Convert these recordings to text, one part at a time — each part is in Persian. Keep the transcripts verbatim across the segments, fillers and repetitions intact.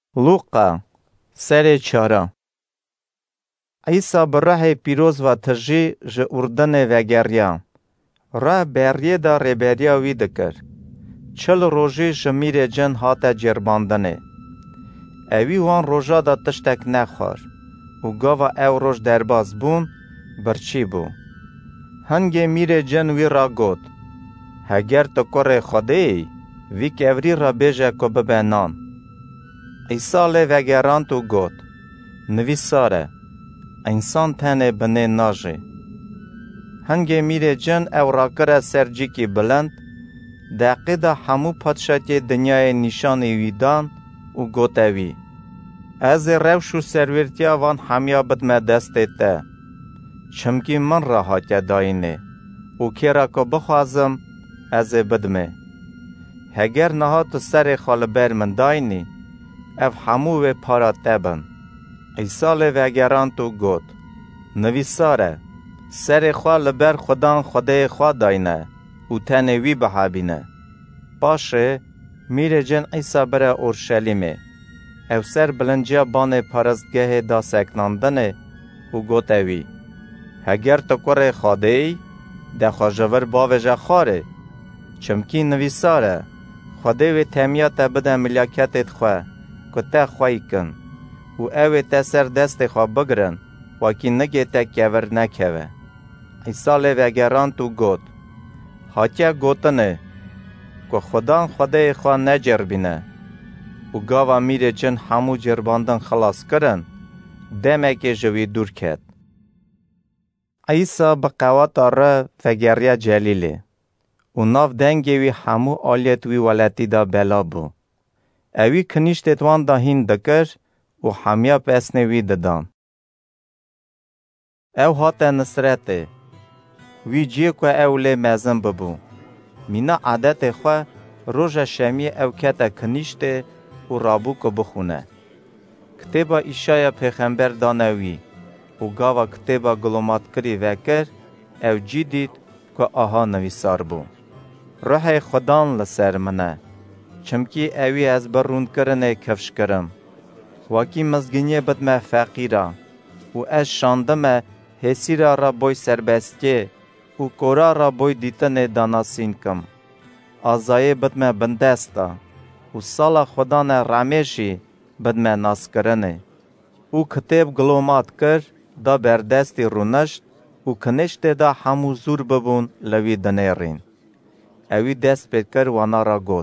لوقا سر چهارم. عیسی براه پیروز و تجی ج اردن وگریا. راه بریه دا ریبریا وی دکر. چل روژی جمیر جن هاتا جرباندنه. اوی وان روژا دا تشتک نخوار. و گاوا او روژ درباز بون برچی بو. هنگی میر جن وی را گود. هگر تو کره خوده ای وی کوری را بیجه که ببینان. عیسی وگران تو گود. نویساره. انسان تنه بنه ناجه. هنگی میره جن او را کره سرجی کی بلند دقیقه دا همو پادشاهی دنیای نشانی ویدان و گوتوی. از روش و سرورتیا وان همیا بدمه دسته ته. چمکی من را حاکه داینه و که را که بخوازم از بدمه. هگر نها تو سر خالبر من داینی اف همو و پارا تبن. ایسال وگران تو گود. نویساره. سر خواه لبر خودان خوده خواه داینه. و تنوی بحابینه. باشه میره جن ایسا بره اورشلیمه. او سر بلنجیا بان پارستگه دا سکناندنه و گوتوی. هگر تو کره خوده ای ده خواجور باوجه خاره. چمکی نویساره. خوده و تمیات بده ملیاکتت خواه. که تا خواهی کن. و اوه تا سر دست خواه بگرن وکی نگه تا کور نکوه. ایسال وگران تو گود. حاکه گوتنه که خودان خوده خواه نجربینه. و گاوا میره جن همو جرباندن خلاص کرن دمه که جوی دور کد. ایسا بقوات آره وگریا جلیله. و ناف دنگوی همو آلیت وی ولتی دا بلا بو. اوی کنیشت وان دا هین دکر و همیا پسنه وی ددان. او هاته نصرته. وی جیه که اوله مزن ببو. مینا عادت خواه روژ شمی او کتا کنیشته و رابو که بخونه. کتبا ایشای پیغمبر دانوی و گاوا کتبا گلومات کری وکر او جی دید که آها نویسار بو. روح خدان لسر منه. چمکی اوی از برون کرنه کفش کرم. واکی مزگینی بدمه فقیره و از شاندمه حسیره را بوی سربسته و کورا را بوی دیتن داناسین کم. آزای بدمه بندسته و سال خدان رمیشی بدمه ناس کرنه. او کتب گلومات کر دا بردستی رونشت و کنشت دا همو زور ببون لوی دنیرین. اوی دست پید کر وانا را گود.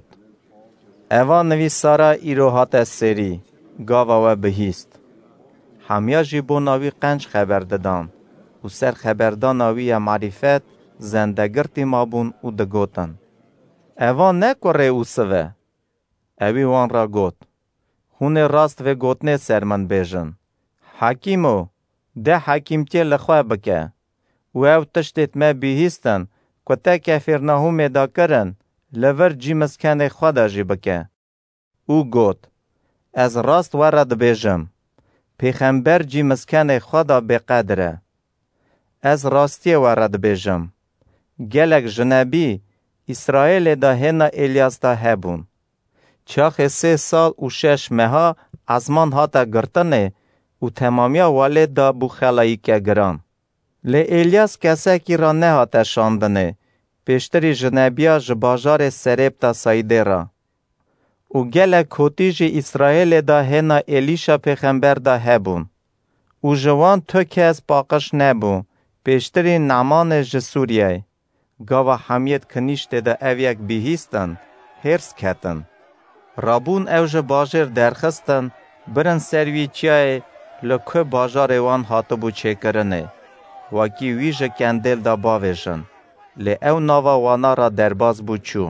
اوان نویسارا ایروحات سری گاوا و بهیست. همیا جیبو ناوی قنج خبر دادن و سر خبردان ناوی معرفت زندگرتی مابون و دگوتن. اوان نکره او سوه. اوی وان را گوت. خونه راست و گوتنه سر من بیجن. حکیمو ده حکیمتی لخواه بکه. و او تشتیت ما بهیستن که تا کفر نهوم دا کرن لور جی مسکن خدا جی بکه. او گوت. از راست ورد بیجم. پیغمبر جی مسکن خدا بقدره. از راستی ورد بیجم. گلک جنبی اسرائیل دا هنا الیاس دا هبون. چاخ سه سال و شش ماه ازمان هاتا گرتنه و تمامیا والد دا بو خلایی که گران. لی الیاس کسا کی را نه هاتا شاندنه. پیشتری جنبیا جباجار سریب تا سایده را. و گلک کوتیج اسرائیل دا هنا الیشا پیغمبر دا هبون. و جوان تو کس باقش نبون. پیشتری نعمان جسوریه. گاوا حمیت کنیشت دا اویک بیهیستن. هرس کتن. رابون اوج باجر درخستن. برن سروی چیای لکه باجار وان هاتو بو چه کرنه. واکی ویج کندل دا باویجن. لی او ناوا وانا را درباز بو چو.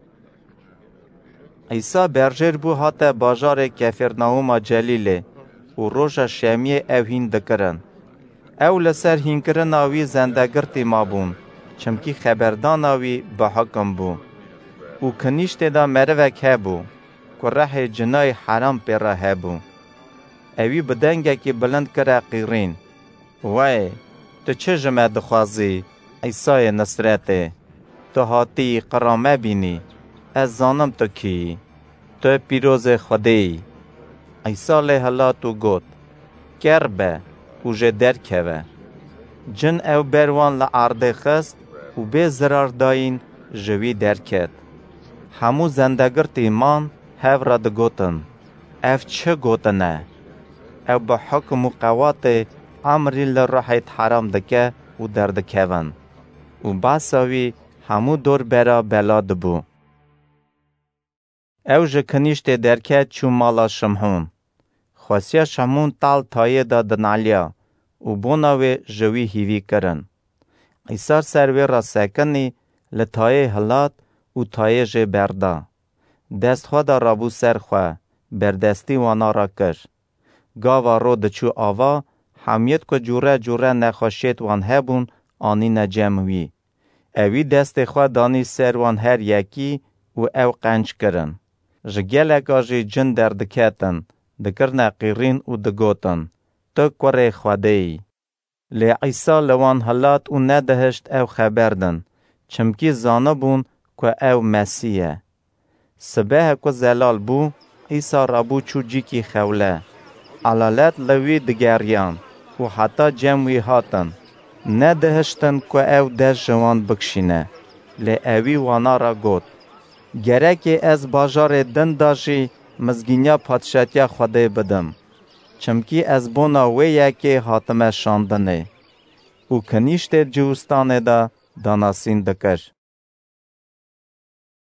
عیسی برجر بو هاته باجار کفرناوم جلیله و روژا شمیه او هین دکرن. او لسر هین کرن آوی زندگرتی مابون چمکی خبردان آوی به حکم بو. و کنیشت دا مروک هبو که ره جنای حرام پیره هبو. اوی بدنگه که بلند کرا قیرین. وای تو چه جمع دخوازی عیسی نصرته؟ تو هاتی قرامه بینی. از زانم تو کی؟ تو پیروز خودی. عیسی لی هلات و گوت گر به و جه درکوه. جن او بروان لعرده خست و به زرار داین جوی درکت. همو زندگرت ایمان هف را دگوتن. اف چه گوتنه؟ او به حکم و قوات امری لروحیت حرام دکه و دردکوان. و باساوی همو دور برا بلا دبو. او جه کنیشت درکت چو مالا شمحون. خواسیا شمون تال تایه دا دنالیا و بوناوی جوی هیوی کرن. عیسی سروی را سکنی لطایه هلات و تایه جه بردا. دست خود رابو سر خواه بردستی وانا را کر. گاوا رو دچو آوا همیت که جوره جوره نخوشید وان هبون آنی نجموی. اوی دست خود دانی سر وان هر یکی و او قنج کرن. جگلک آجی جن دردکتن دکر نقیرین و دگوتن تو کوره خوده ای. لی عیسی لوان حالات و ندهشت او خبردن چمکی زانه بون که او مسیحه. سبه که زلال بو عیسی رابو چو جیکی خوله. علالت لوی دگریان و حتی جمعی هاتن. ندهشتن که او دست جوان بکشینه. لی اوی وانا را گوت. گرکی از باجار دن داشی مزگینیا پادشاتیا خوده بدم. چمکی از بونا وی یکی حاتم شاندنه. او کنیشت جوستانه دا داناسین دکش.